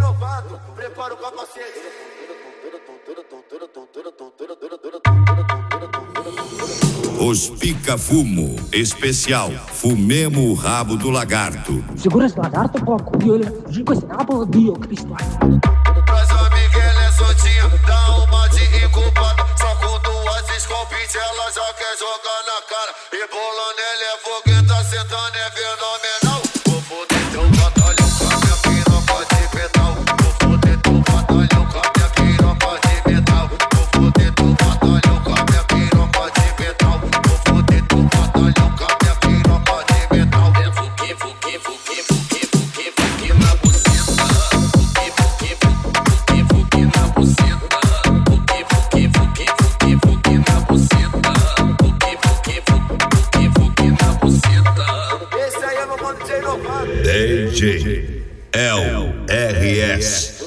novato, prepara o capacete. Os pica-fumo, especial, fumemos o rabo do lagarto. Segura esse lagarto, pouco, e olha, com esse rabo, Dio Cristo. Mas a Miguel é soltinha, dá uma de incubada. Só com duas escopinhas ela já quer jogar na cara. E bolando ela é fogueta, sentando é fenomenal. Vou foder teu batalhão com a minha piroca de metal. Vou foder teu batalhão com a minha piroca de metal. Vou foder teu batalhão com a minha piroca de metal. Vou foder teu batalhão com a minha piroca de metal. É fuque na buceta. Fuque na buceta. Fuque na buceta. Fuque na buceta. Esse aí é meu mano DJ Novato. DJ LRS.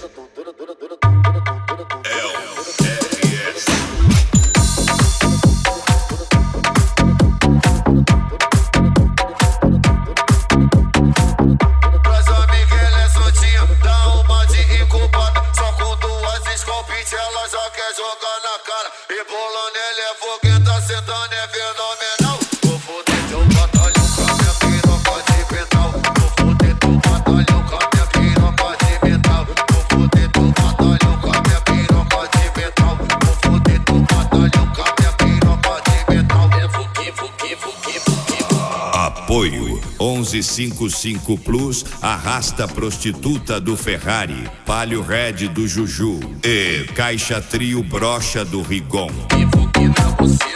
Mas a Miguel é soltinha, dá uma de incubada. Só com duas escopinhas ela já quer jogar na cara. E bolando ela é fogueta, sentando é fenomenal. Vou foder teu batalhão com a minha piroca de metal. Vou foder teu batalhão com a minha piroca de metal. Vou foder teu batalhão com a minha piroca de metal. Vou foder teu batalhão com a minha piroca de metal. É fuque. Apoio 1155 Plus, Arrasta Prostituta do Ferrari, Palio Red do Juju e Caixa Trio Brocha do Rigon. Fuque na buceta.